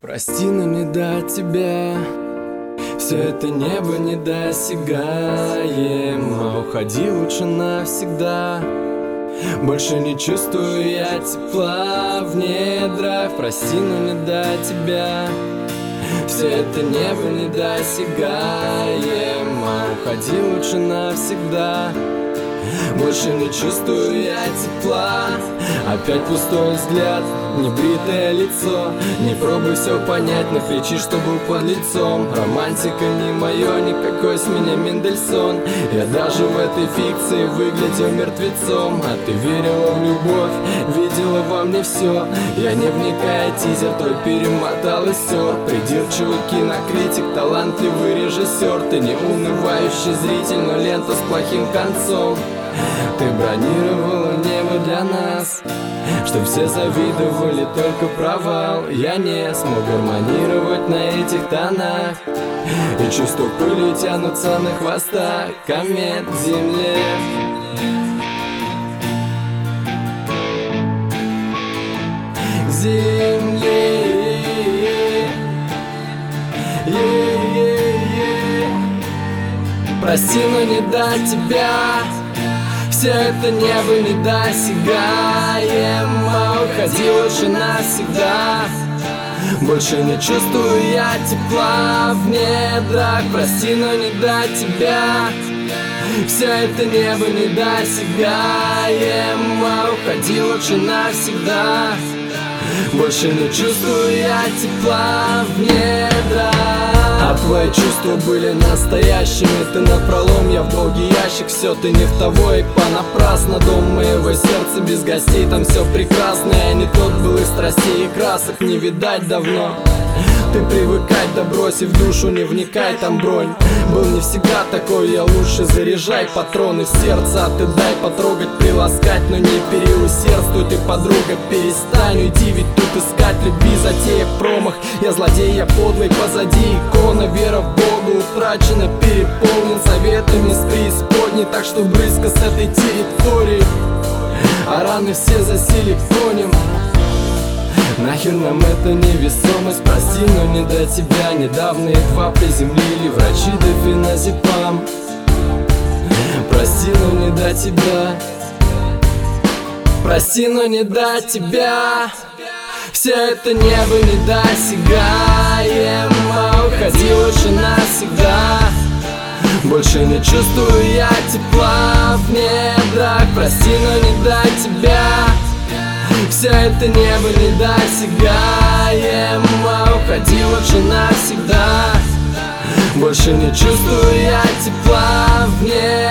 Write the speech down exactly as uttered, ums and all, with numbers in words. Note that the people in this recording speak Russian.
Прости, но не до тебя. Все это небо недосягаемо. Уходи лучше навсегда. Больше не чувствую я тепла в недрах. Прости, но не до тебя. Все это небо недосягаемо. Уходи лучше навсегда. Больше не чувствую я тепла. Опять пустой взгляд, небритое лицо. Не пробуй все понять, но кричи, что был под лицом. Романтика не мое, никакой с меня Мендельсон. Я даже в этой фикции выглядел мертвецом. А ты верила в любовь, видела во мне все. Я, не вникая, тизер твой перемотал и сёр. Придирчивый кинокритик, талантливый режиссер. Ты не унывающий зритель, но лента с плохим концом. Ты бронировала небо для нас, чтоб все завидовали только провал. Я не смог гармонировать на этих тонах, и чувства пыли тянутся на хвостах комет к земле. К земле. Прости, но не до тебя. Все это небо недосягаемо. Уходи лучше навсегда. Больше не чувствую я тепла в недрах. Прости, но не до тебя. Все это небо недосягаемо. Уходи лучше навсегда. Больше не чувствую я тепла в недрах. А твои чувства были настоящими. Ты напролом, я в долгий ящик. Все, ты не в того и понапрасно. Дом моего сердца без гостей, там все прекрасно. Я не тот был из страстей и красок, не видать давно. Ты привыкать, да бросив душу, не вникай, там бронь. Был не всегда такой, я лучше заряжай патроны в сердце. А ты дай потрогать, приласкать, но не переусердствуй. Ты, подруга, перестань, уйди, ведь тут искать любви, затея промах. Я злодей, я подлый, позади икона. Вера в Бога утрачена, переполнен советами с преисподней. Так что близко с этой территории, а раны все за силиконем. Нахер нам эта невесомость, прости, но не до тебя. Недавно едва приземлили врачи дофеназепам. Прости, но не до тебя. Прости, но не до тебя. Все это небо недосягаемо. Уходи лучше навсегда. Больше не чувствую я тепла в недрах. Прости, но не до тебя. Все это небо недосягаемо. Уходи лучше навсегда. Больше не чувствую я тепла в недрах.